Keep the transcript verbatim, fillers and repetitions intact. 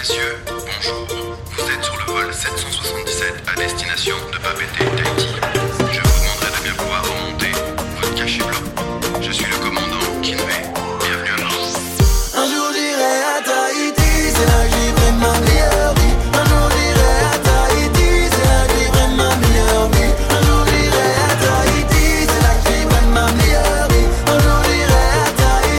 messieurs, bonjour. Vous êtes sur le vol sept cent soixante-dix-sept à destination de Papeete, Tahiti.